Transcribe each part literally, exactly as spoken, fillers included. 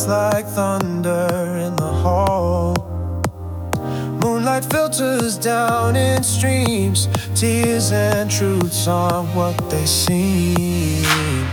hearts like thunder in the hall. Moonlight filters down in streams. Tears and truths aren't what they seem.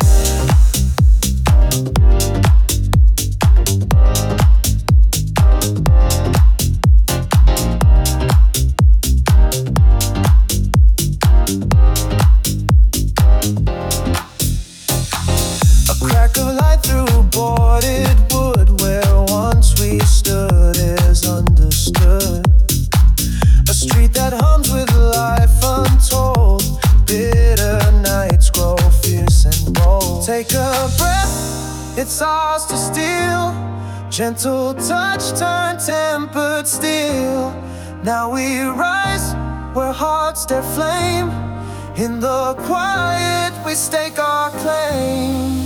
Take a breath, it's ours to steal. Gentle touch, turn tempered steel. Now we rise where hearts dare flame. In the quiet we stake our claim.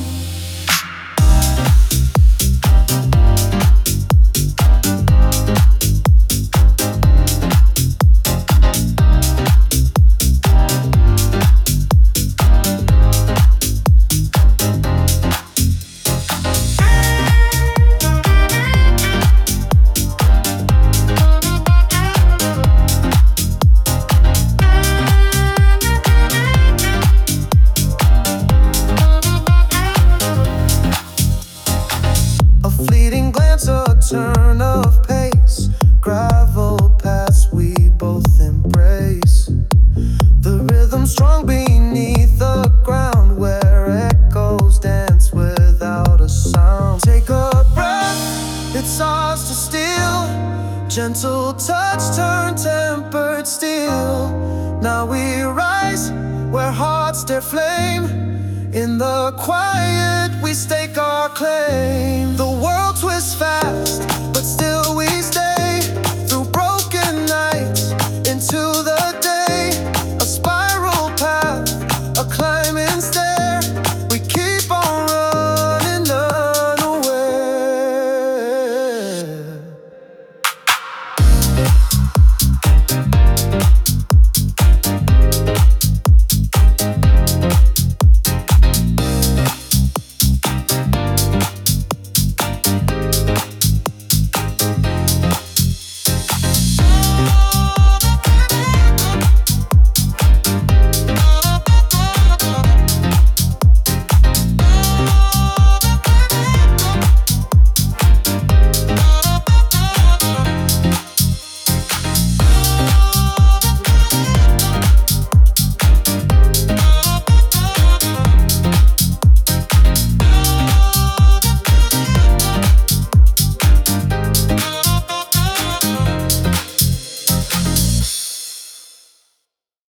A turn of pace, gravel paths we both embrace. The rhythm strong beneath the ground, where echoes dance without a sound. Take a breath, it's ours to steal. Gentle touch, turn tempered steel. Now we rise where hearts dare flame. In the quiet we stake our claim. The world twists fast,